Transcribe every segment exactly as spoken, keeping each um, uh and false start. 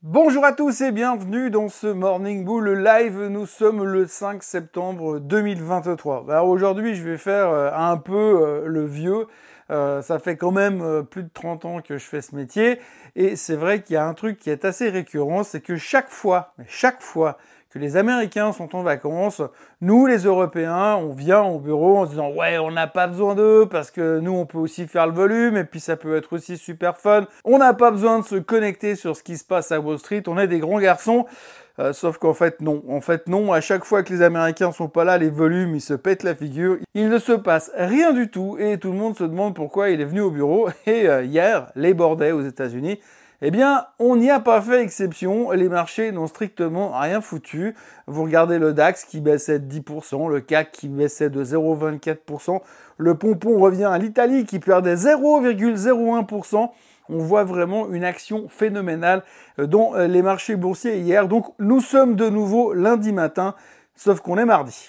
Bonjour à tous et bienvenue dans ce Morning Bull Live. Nous sommes le cinq septembre deux mille vingt-trois. Alors aujourd'hui, je vais faire euh, un peu euh, le vieux. Euh, ça fait quand même euh, plus de trente ans que je fais ce métier. Et c'est vrai qu'il y a un truc qui est assez récurrent, c'est que chaque fois, chaque fois que les Américains sont en vacances, nous les Européens, on vient au bureau en se disant ouais, on n'a pas besoin d'eux parce que nous on peut aussi faire le volume et puis ça peut être aussi super fun. On n'a pas besoin de se connecter sur ce qui se passe à Wall Street, on est des grands garçons. Euh, sauf qu'en fait non, en fait non, à chaque fois que les Américains sont pas là, les volumes ils se pètent la figure, il ne se passe rien du tout et tout le monde se demande pourquoi il est venu au bureau. Et euh, hier, les bordels aux États-Unis, eh bien, on n'y a pas fait exception. Les marchés n'ont strictement rien foutu. Vous regardez le DAX qui baissait de dix pour cent, le C A C qui baissait de zéro virgule vingt-quatre pour cent, le pompon revient à l'Italie qui perdait zéro virgule zéro un pour cent. On voit vraiment une action phénoménale dans les marchés boursiers hier. Donc, nous sommes de nouveau lundi matin, sauf qu'on est mardi.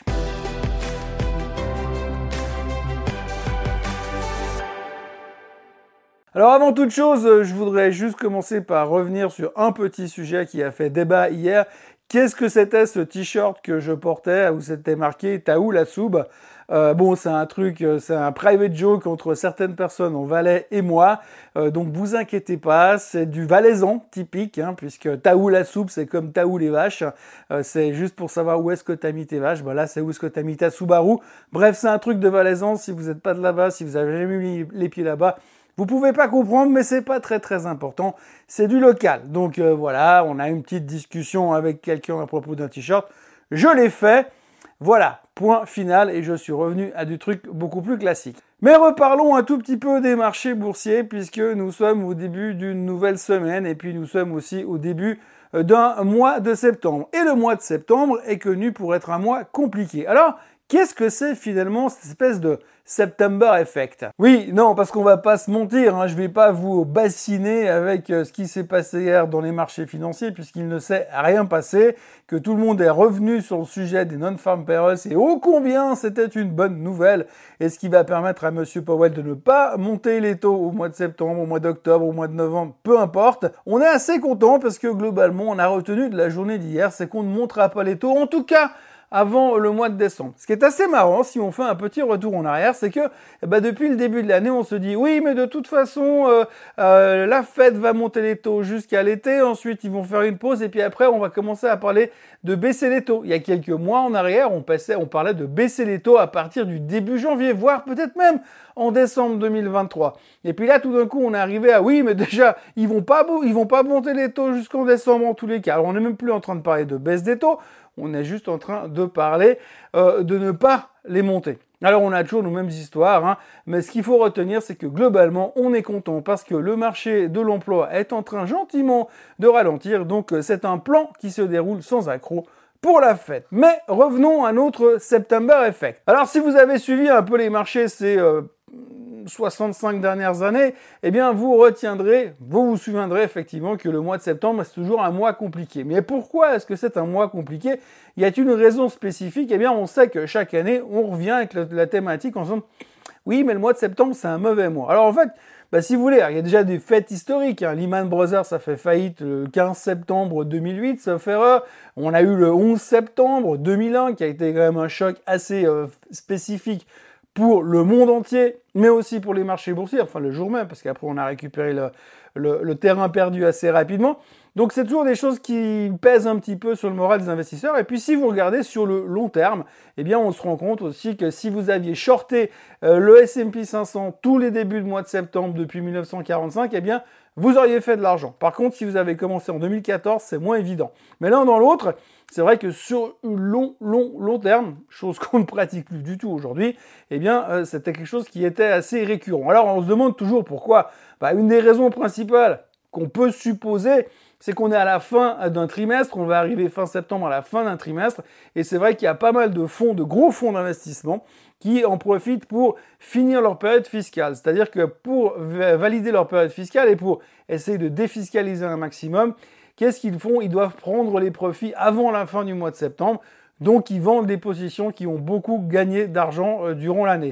Alors avant toute chose, je voudrais juste commencer par revenir sur un petit sujet qui a fait débat hier. Qu'est-ce que c'était ce t-shirt que je portais où c'était marqué « Taou la soube » euh, Bon, c'est un truc, c'est un private joke entre certaines personnes en Valais et moi. Euh, donc vous inquiétez pas, c'est du valaisan typique, hein, puisque Taou la soupe, c'est comme Taou les vaches. Euh, c'est juste pour savoir où est-ce que t'as mis tes vaches. Ben là, c'est où est-ce que t'as mis ta Subaru. Bref, c'est un truc de valaisan. Si vous n'êtes pas de là-bas, si vous avez jamais mis les pieds là-bas, vous pouvez pas comprendre, mais c'est pas très très important. C'est du local. Donc euh, voilà, on a une petite discussion avec quelqu'un à propos d'un t-shirt. Je l'ai fait. Voilà, point final. Et je suis revenu à du truc beaucoup plus classique. Mais reparlons un tout petit peu des marchés boursiers puisque nous sommes au début d'une nouvelle semaine et puis nous sommes aussi au début d'un mois de septembre. Et le mois de septembre est connu pour être un mois compliqué. Alors, qu'est-ce que c'est finalement cette espèce de September Effect? Oui, non, parce qu'on va pas se mentir, hein, je vais pas vous bassiner avec euh, ce qui s'est passé hier dans les marchés financiers puisqu'il ne s'est rien passé, que tout le monde est revenu sur le sujet des non-farm payrolls et ô combien c'était une bonne nouvelle et ce qui va permettre à Monsieur Powell de ne pas monter les taux au mois de septembre, au mois d'octobre, au mois de novembre, peu importe. On est assez content parce que globalement, on a retenu de la journée d'hier, c'est qu'on ne montera pas les taux, en tout cas avant le mois de décembre. Ce qui est assez marrant, si on fait un petit retour en arrière, c'est que eh ben, depuis le début de l'année, on se dit oui, mais de toute façon, euh, euh, la Fed va monter les taux jusqu'à l'été, ensuite ils vont faire une pause, et puis après, on va commencer à parler de baisser les taux. Il y a quelques mois en arrière, on, passait, on parlait de baisser les taux à partir du début janvier, voire peut-être même en décembre deux mille vingt-trois. Et puis là, tout d'un coup, on est arrivé à oui, mais déjà, ils vont pas, ils vont pas monter les taux jusqu'en décembre en tous les cas. Alors, on n'est même plus en train de parler de baisse des taux, on est juste en train de parler euh, de ne pas les monter. Alors on a toujours nos mêmes histoires, hein, mais ce qu'il faut retenir, c'est que globalement, on est content parce que le marché de l'emploi est en train gentiment de ralentir, donc c'est un plan qui se déroule sans accroc pour la fête. Mais revenons à notre September Effect. Alors si vous avez suivi un peu les marchés, c'est... Euh, soixante-cinq dernières années, eh bien vous retiendrez, vous vous souviendrez effectivement que le mois de septembre c'est toujours un mois compliqué. Mais pourquoi est-ce que c'est un mois compliqué? Y a-t-il une raison spécifique? Eh bien on sait que chaque année on revient avec la, la thématique en disant oui mais le mois de septembre c'est un mauvais mois. Alors en fait, bah, si vous voulez, il y a déjà des faits historiques. Hein. Lehman Brothers, ça fait faillite le quinze septembre deux mille huit, sauf erreur. On a eu le onze septembre deux mille un qui a été quand même un choc assez euh, spécifique pour le monde entier, mais aussi pour les marchés boursiers, enfin le jour même, parce qu'après on a récupéré le, le, le terrain perdu assez rapidement. Donc c'est toujours des choses qui pèsent un petit peu sur le moral des investisseurs. Et puis si vous regardez sur le long terme, eh bien on se rend compte aussi que si vous aviez shorté euh, le S and P cinq cents tous les débuts de mois de septembre depuis mille neuf cent quarante-cinq, eh bien vous auriez fait de l'argent. Par contre, si vous avez commencé en deux mille quatorze, c'est moins évident. Mais l'un dans l'autre, c'est vrai que sur long, long, long terme, chose qu'on ne pratique plus du tout aujourd'hui, eh bien, euh, c'était quelque chose qui était assez récurrent. Alors, on se demande toujours pourquoi. Bah, une des raisons principales qu'on peut supposer, c'est qu'on est à la fin d'un trimestre, on va arriver fin septembre à la fin d'un trimestre, et c'est vrai qu'il y a pas mal de fonds, de gros fonds d'investissement, qui en profitent pour finir leur période fiscale. C'est-à-dire que pour valider leur période fiscale et pour essayer de défiscaliser un maximum, qu'est-ce qu'ils font? Ils doivent prendre les profits avant la fin du mois de septembre, donc ils vendent des positions qui ont beaucoup gagné d'argent euh, durant l'année.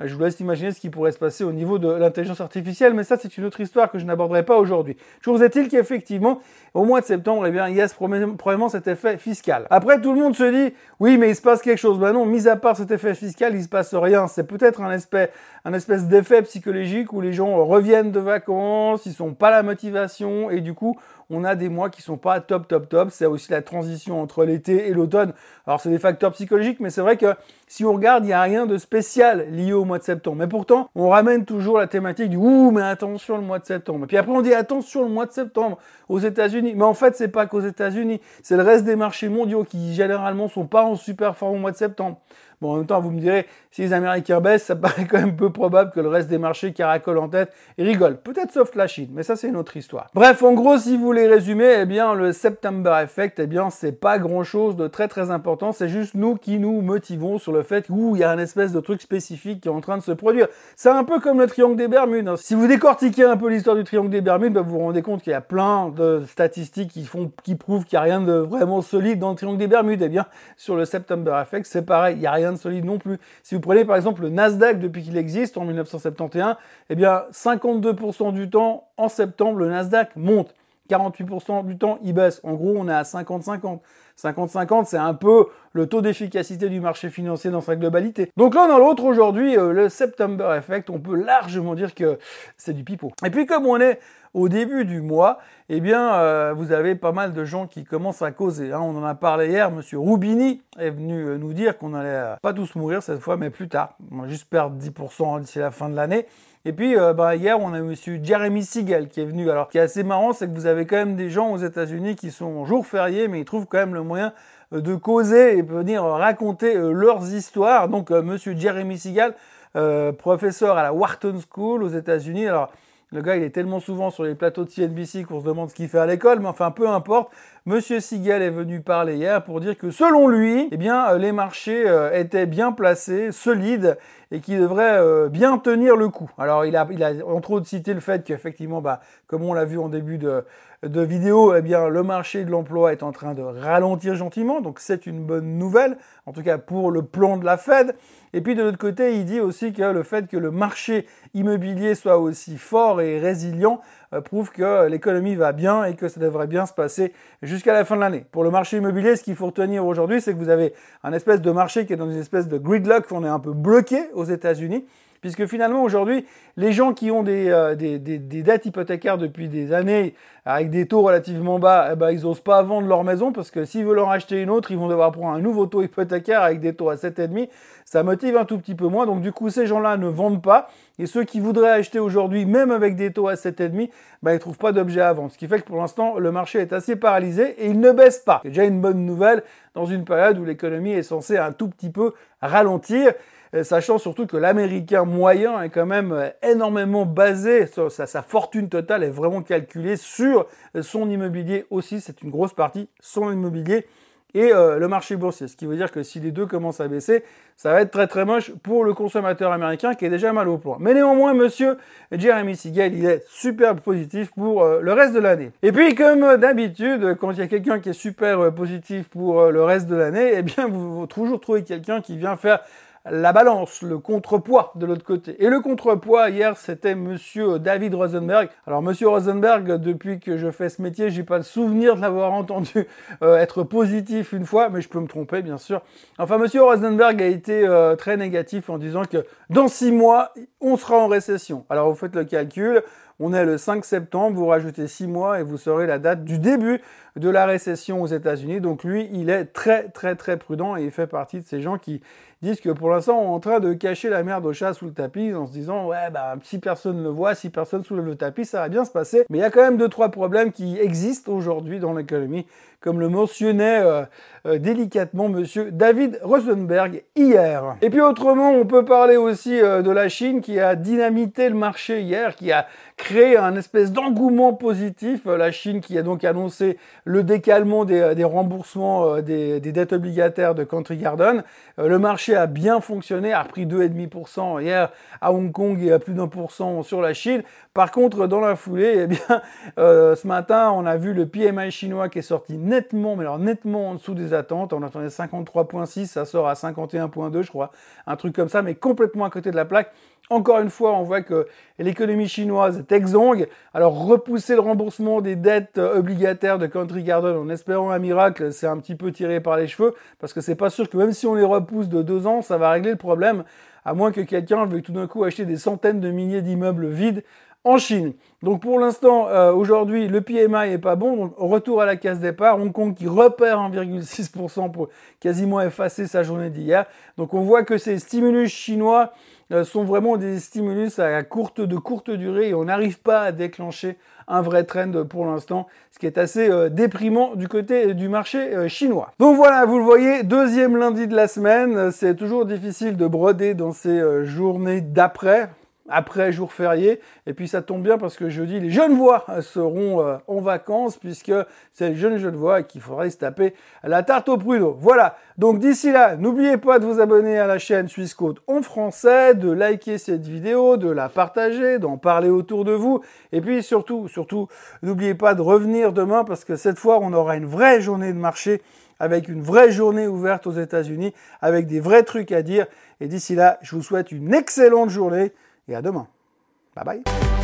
Je vous laisse imaginer ce qui pourrait se passer au niveau de l'intelligence artificielle, mais ça, c'est une autre histoire que je n'aborderai pas aujourd'hui. Toujours est-il qu'effectivement, au mois de septembre, eh bien, il y a ce, probablement cet effet fiscal. Après, tout le monde se dit, oui, mais il se passe quelque chose. Ben non, mis à part cet effet fiscal, il se passe rien. C'est peut-être un espèce, un espèce d'effet psychologique où les gens reviennent de vacances, ils sont pas la motivation, et du coup, on a des mois qui sont pas top, top, top. C'est aussi la transition entre l'été et l'automne. Alors, c'est des facteurs psychologiques, mais c'est vrai que si on regarde, il n'y a rien de spécial lié au mois de septembre. Mais pourtant, on ramène toujours la thématique du « Ouh, mais attention, le mois de septembre ». Et puis après, on dit « Attention, le mois de septembre aux États-Unis ». Mais en fait, c'est pas qu'aux États-Unis. C'est le reste des marchés mondiaux qui, généralement, sont pas en super forme au mois de septembre. Bon, en même temps, vous me direz, si les Américains baissent, ça paraît quand même peu probable que le reste des marchés caracolent en tête et rigolent. Peut-être sauf la Chine, mais ça, c'est une autre histoire. Bref, en gros, si vous voulez résumer, eh bien, le September Effect, eh bien, c'est pas grand-chose de très, très important. C'est juste nous qui nous motivons sur le fait qu'il y a un espèce de truc spécifique qui est en train de se produire. C'est un peu comme le triangle des Bermudes. Si vous décortiquez un peu l'histoire du triangle des Bermudes, bah, vous vous rendez compte qu'il y a plein de statistiques qui font, qui prouvent qu'il n'y a rien de vraiment solide dans le triangle des Bermudes. Eh bien, sur le September Effect, c'est pareil. Il n'y a rien de solide non plus. Si vous prenez par exemple le Nasdaq depuis qu'il existe en mille neuf cent soixante et onze, eh bien cinquante-deux pour cent du temps en septembre le Nasdaq monte, quarante-huit pour cent du temps il baisse. En gros, on est à cinquante cinquante. cinquante cinquante, c'est un peu le taux d'efficacité du marché financier dans sa globalité. Donc l'un dans l'autre aujourd'hui, euh, le September Effect, on peut largement dire que c'est du pipeau. Et puis comme on est au début du mois, eh bien, euh, vous avez pas mal de gens qui commencent à causer. Hein. On en a parlé hier, Monsieur Roubini est venu euh, nous dire qu'on allait euh, pas tous mourir cette fois, mais plus tard. On va juste perdre dix pour cent d'ici la fin de l'année. Et puis, euh, bah, hier, on a Monsieur Jeremy Siegel qui est venu. Alors, ce qui est assez marrant, c'est que vous avez quand même des gens aux États-Unis qui sont en jour férié, mais ils trouvent quand même le moyen euh, de causer et venir raconter euh, leurs histoires. Donc, euh, Monsieur Jeremy Siegel, euh, professeur à la Wharton School aux États-Unis. Alors, le gars, il est tellement souvent sur les plateaux de C N B C qu'on se demande ce qu'il fait à l'école, mais enfin, peu importe. Monsieur Siegel est venu parler hier pour dire que selon lui, eh bien, les marchés euh, étaient bien placés, solides, et qui devraient euh, bien tenir le coup. Alors, il a, il a entre autres cité le fait qu'effectivement, bah, comme on l'a vu en début de, de vidéo, eh bien, le marché de l'emploi est en train de ralentir gentiment, donc c'est une bonne nouvelle, en tout cas pour le plan de la Fed. Et puis de l'autre côté, il dit aussi que le fait que le marché immobilier soit aussi fort et résilient euh, prouve que l'économie va bien et que ça devrait bien se passer jusqu'à la fin de l'année. Pour le marché immobilier, ce qu'il faut retenir aujourd'hui, c'est que vous avez un espèce de marché qui est dans une espèce de gridlock, on est un peu bloqué aux États-Unis, puisque finalement aujourd'hui, les gens qui ont des, euh, des, des, des dettes hypothécaires depuis des années avec des taux relativement bas, eh ben, ils n'osent pas vendre leur maison parce que s'ils veulent en racheter une autre, ils vont devoir prendre un nouveau taux hypothécaire avec des taux à sept virgule cinq. Ça motive un tout petit peu moins. Donc du coup, ces gens-là ne vendent pas. Et ceux qui voudraient acheter aujourd'hui, même avec des taux à sept virgule cinq, ben, ils ne trouvent pas d'objet à vendre. Ce qui fait que pour l'instant, le marché est assez paralysé et il ne baisse pas. C'est déjà une bonne nouvelle dans une période où l'économie est censée un tout petit peu ralentir. Sachant surtout que l'américain moyen est quand même énormément basé, sa, sa fortune totale est vraiment calculée sur son immobilier aussi, c'est une grosse partie, son immobilier et euh, le marché boursier. Ce qui veut dire que si les deux commencent à baisser, ça va être très très moche pour le consommateur américain qui est déjà mal au point. Mais néanmoins, monsieur Jeremy Siegel, il est super positif pour euh, le reste de l'année. Et puis, comme d'habitude, quand il y a quelqu'un qui est super euh, positif pour euh, le reste de l'année, eh bien, vous, vous toujours trouver quelqu'un qui vient faire la balance, le contrepoids de l'autre côté. Et le contrepoids, hier, c'était monsieur David Rosenberg. Alors, monsieur Rosenberg, depuis que je fais ce métier, j'ai pas le souvenir de l'avoir entendu euh, être positif une fois, mais je peux me tromper, bien sûr. Enfin, monsieur Rosenberg a été euh, très négatif en disant que dans six mois, on sera en récession. Alors, vous faites le calcul. On est le cinq septembre, vous rajoutez six mois et vous saurez la date du début de la récession aux États-Unis. Donc lui, il est très très très prudent et il fait partie de ces gens qui disent que pour l'instant, on est en train de cacher la merde au chat sous le tapis en se disant « Ouais, bah si personne ne le voit, si personne soulève le tapis, ça va bien se passer. » Mais il y a quand même deux, trois problèmes qui existent aujourd'hui dans l'économie, comme le mentionnait euh, euh, délicatement monsieur David Rosenberg hier. Et puis autrement, on peut parler aussi euh, de la Chine qui a dynamité le marché hier, qui a créé un espèce d'engouement positif. La Chine qui a donc annoncé le décalement des, des remboursements euh, des, des dettes obligataires de Country Garden. Euh, le marché a bien fonctionné, a repris deux virgule cinq pour cent hier à Hong Kong et à plus d'un pour cent sur la Chine. Par contre, dans la foulée, eh bien, euh, ce matin, on a vu le P M I chinois qui est sorti nettement, mais alors nettement en dessous des attentes. On attendait cinquante-trois virgule six, ça sort à cinquante et un virgule deux, je crois, un truc comme ça, mais complètement à côté de la plaque. Encore une fois, on voit que l'économie chinoise est exsangue. Alors, repousser le remboursement des dettes obligataires de Country Garden en espérant un miracle, c'est un petit peu tiré par les cheveux, parce que c'est pas sûr que même si on les repousse de deux ans, ça va régler le problème, à moins que quelqu'un veuille tout d'un coup acheter des centaines de milliers d'immeubles vides en Chine. Donc pour l'instant, euh, aujourd'hui, le P M I est pas bon. Donc retour à la case départ. Hong Kong qui repère un virgule six pour cent pour quasiment effacer sa journée d'hier. Donc on voit que ces stimulus chinois euh, sont vraiment des stimulus à courte, de courte durée et on n'arrive pas à déclencher un vrai trend pour l'instant, ce qui est assez euh, déprimant du côté du marché euh, chinois. Donc voilà, vous le voyez, deuxième lundi de la semaine. C'est toujours difficile de broder dans ces euh, journées d'après. Après jour férié, et puis ça tombe bien parce que jeudi, les Genevois seront euh, en vacances puisque c'est les jeunes Genevois qu'il faudrait se taper la tarte au pruneau. Voilà, donc d'ici là, n'oubliez pas de vous abonner à la chaîne Suisse Côte en français, de liker cette vidéo, de la partager, d'en parler autour de vous, et puis surtout, surtout, n'oubliez pas de revenir demain parce que cette fois, on aura une vraie journée de marché avec une vraie journée ouverte aux États-Unis, avec des vrais trucs à dire, et d'ici là, je vous souhaite une excellente journée, et à demain. Bye bye.